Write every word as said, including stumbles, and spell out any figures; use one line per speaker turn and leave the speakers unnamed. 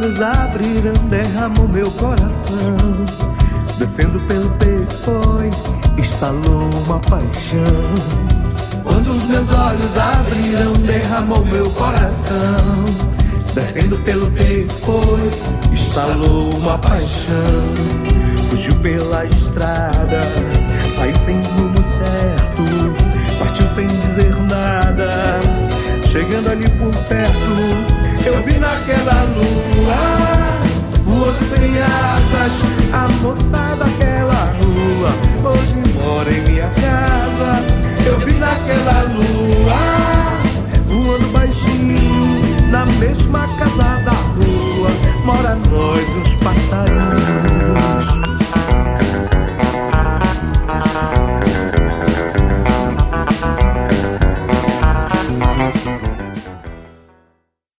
olhos abriram, derramou meu coração. Descendo pelo peito foi, estalou uma paixão. Quando os meus olhos abriram, derramou meu coração. Descendo pelo peito foi, estalou uma paixão. Fugiu pela estrada, saiu sem rumo certo, partiu sem dizer nada. Chegando ali por perto, eu vi naquela lua, voando sem asas, a moça